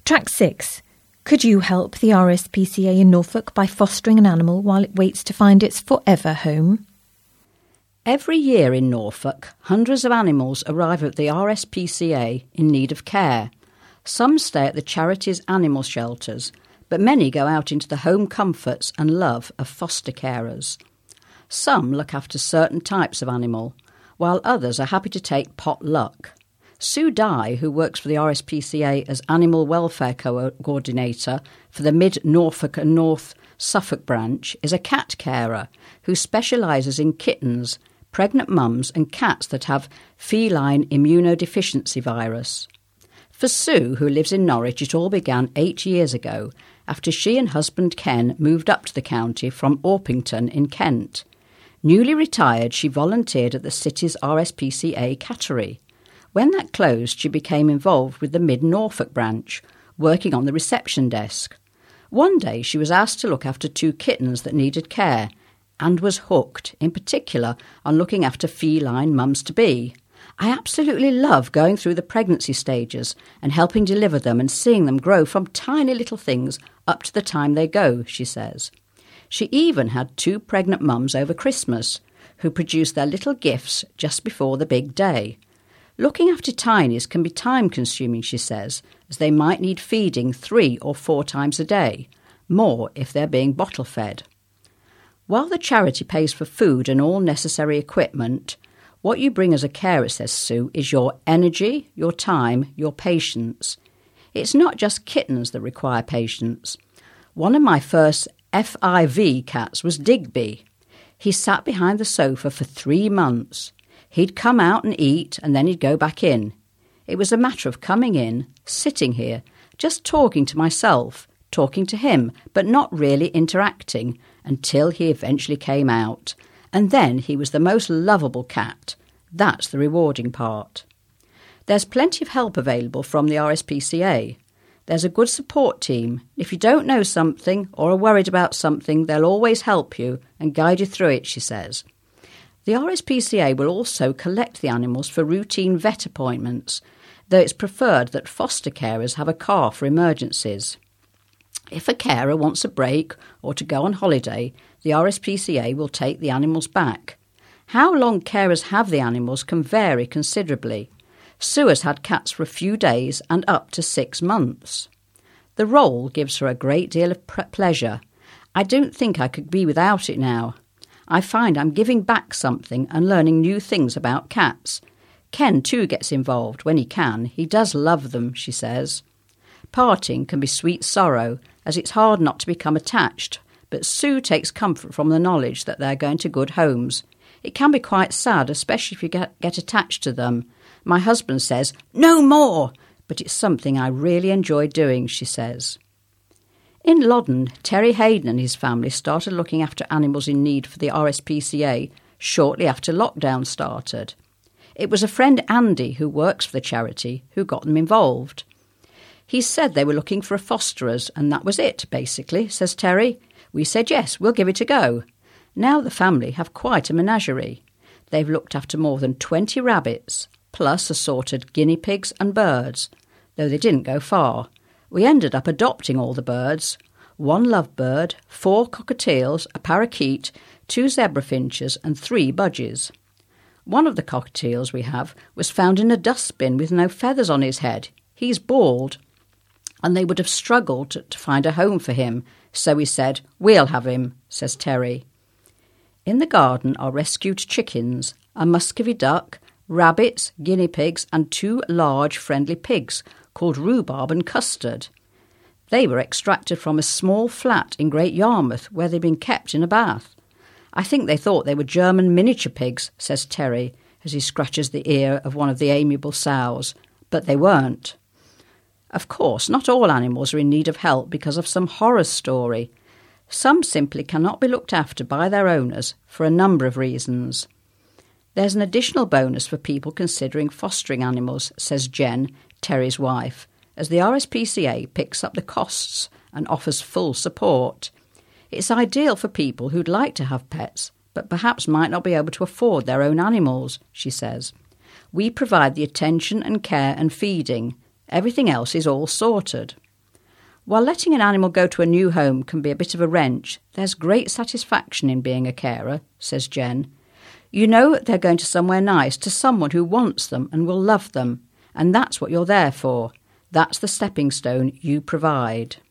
Track 6. Could you help the RSPCA in Norfolk by fostering an animal while it waits to find its forever home? Every year in Norfolk, hundreds of animals arrive at the RSPCA in need of care. Some stay at the charity's animal shelters, but many go out into the home comforts and love of foster carers. Some look after certain types of animal, while others are happy to take pot luck. Sue Dye, who works for the RSPCA as Animal Welfare Coordinator for the Mid-Norfolk and North Suffolk branch, is a cat carer who specialises in kittens, pregnant mums and cats that have feline immunodeficiency virus. For Sue, who lives in Norwich, it all began 8 years ago after she and husband Ken moved up to the county from Orpington in Kent. Newly retired, she volunteered at the city's RSPCA cattery. When that closed, she became involved with the Mid-Norfolk branch, working on the reception desk. One day she was asked to look after 2 kittens that needed care, and was hooked, in particular on looking after feline mums-to-be. I absolutely love going through the pregnancy stages and helping deliver them and seeing them grow from tiny little things up to the time they go, she says. She even had 2 pregnant mums over Christmas, who produced their little gifts just before the big day. Looking after tinies can be time-consuming, she says, as they might need feeding 3 or 4 times a day, more if they're being bottle-fed. While the charity pays for food and all necessary equipment, what you bring as a carer, says Sue, is your energy, your time, your patience. It's not just kittens that require patience. One of my first FIV cats was Digby. He sat behind the sofa for 3 months. He'd come out and eat, and then he'd go back in. It was a matter of coming in, sitting here, just talking to myself, talking to him, but not really interacting, until he eventually came out. And then he was the most lovable cat. That's the rewarding part. There's plenty of help available from the RSPCA. There's a good support team. If you don't know something or are worried about something, they'll always help you and guide you through it, she says. The RSPCA will also collect the animals for routine vet appointments, though it's preferred that foster carers have a car for emergencies. If a carer wants a break or to go on holiday, the RSPCA will take the animals back. How long carers have the animals can vary considerably. Sue has had cats for a few days and up to 6 months. The role gives her a great deal of pleasure. I don't think I could be without it now. I find I'm giving back something and learning new things about cats. Ken too gets involved when he can. He does love them, she says. Parting can be sweet sorrow, as it's hard not to become attached, but Sue takes comfort from the knowledge that they're going to good homes. It can be quite sad, especially if you get attached to them. My husband says, "No more!" but it's something I really enjoy doing, she says. In Loddon, Terry Hayden and his family started looking after animals in need for the RSPCA shortly after lockdown started. It was a friend, Andy, who works for the charity, who got them involved. He said they were looking for a fosterers, and that was it, basically, says Terry. We said, yes, we'll give it a go. Now the family have quite a menagerie. They've looked after more than 20 rabbits, plus assorted guinea pigs and birds, though they didn't go far. We ended up adopting all the birds. 1 lovebird, 4 cockatiels, a parakeet, 2 zebra finches and 3 budgies. One of the cockatiels we have was found in a dustbin with no feathers on his head. He's bald, and they would have struggled to find a home for him, so we said, we'll have him, says Terry. In the garden are rescued chickens, a muscovy duck, rabbits, guinea pigs and 2 large friendly pigs called Rhubarb and Custard. They were extracted from a small flat in Great Yarmouth where they'd been kept in a bath. I think they thought they were German miniature pigs, says Terry, as he scratches the ear of one of the amiable sows, but they weren't. Of course, not all animals are in need of help because of some horror story. Some simply cannot be looked after by their owners for a number of reasons. There's an additional bonus for people considering fostering animals, says Jen, Terry's wife, as the RSPCA picks up the costs and offers full support. It's ideal for people who'd like to have pets, but perhaps might not be able to afford their own animals, she says. We provide the attention and care and feeding. Everything else is all sorted. While letting an animal go to a new home can be a bit of a wrench, there's great satisfaction in being a carer, says Jen. You know they're going to somewhere nice, to someone who wants them and will love them, and that's what you're there for. That's the stepping stone you provide.